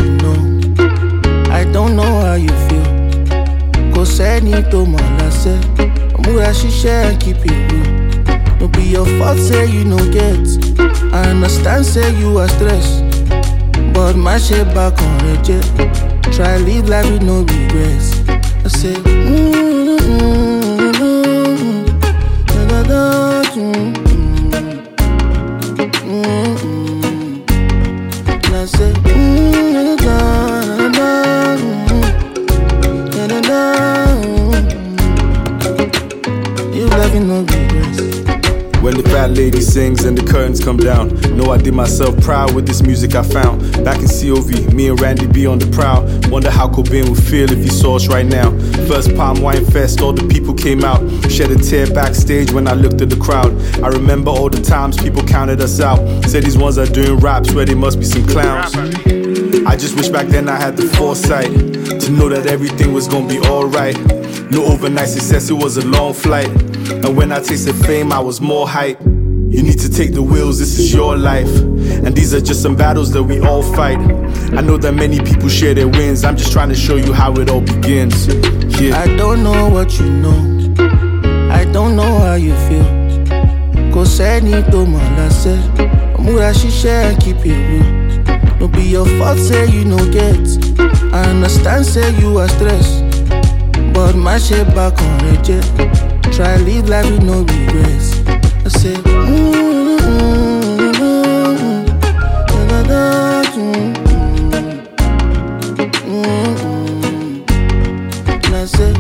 you know. I don't know how you feel. Kò sẹ́ni tó mọ̀ lásẹ̀. Múra ṣiṣẹ́ and keep it real. No be your fault say you no get. I understand say you are stressed, but my shit back on reject. Try live life with no regrets. I say, and I say, you live with no regrets. When the fat lady sings and the curtains come down, know I did myself proud with this music I found. Back in COV, me and Randy B on the prowl. Wonder how Cobain would feel if he saw us right now. First Palm Wine Fest, all the people came out. Shed a tear backstage when I looked at the crowd. I remember all the times people counted us out. Said these ones are doing raps where they must be some clowns. I just wish back then I had the foresight to know that everything was gonna be alright. No overnight success, it was a long flight. And when I tasted fame, I was more hype. You need to take the wheels, this is your life. And these are just some battles that we all fight. I know that many people share their wins. I'm just trying to show you how it all begins. Yeah. I don't know what you know. I don't know how you feel. Kò sẹ́ni tó mọ̀ lásẹ̀. Múra ṣiṣẹ́ and keep it real. No be your fault say you no get. I understand say you are stressed, but my shit back on reject. Try live life with no regrets. I say, and I say,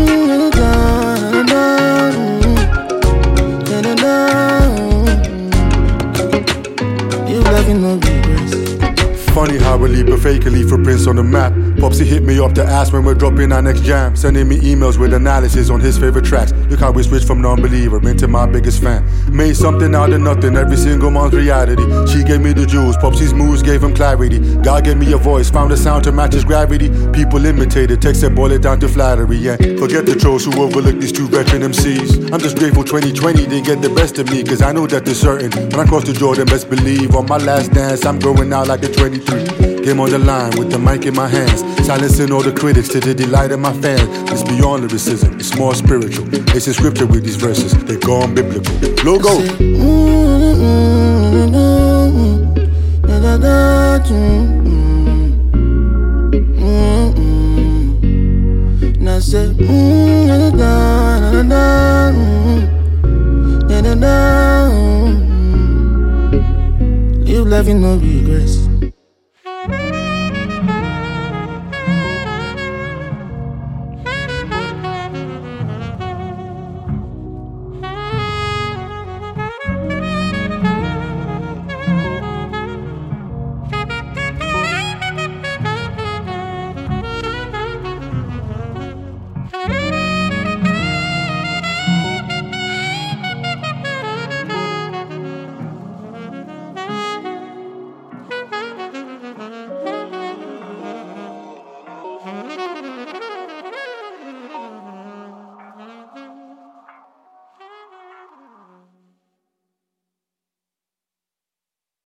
you live with no regrets. Funny how we leap a fakely for Prince on the map. Popsy hit me up to ask when we're dropping our next jam. Sending me emails with analysis on his favorite tracks. Look how we switched from non-believer into my biggest fan. Made something out of nothing, every single month's reality. She gave me the jewels, Popsy's moves gave him clarity. God gave me a voice, found a sound to match his gravity. People imitated, text and boil it down to flattery. Yeah, forget the trolls who overlook these two veteran MCs. I'm just grateful 2020 didn't get the best of me, cause I know that they're certain. When I cross the Jordan, best believe on my last dance, I'm going out like a 23. Game on the line with the mic in my hands, silencing all the critics to the delight of my fans. It's beyond lyricism, it's more spiritual. It's in scripture with these verses, they're gone biblical. Logo. And I say, live life with no regrets.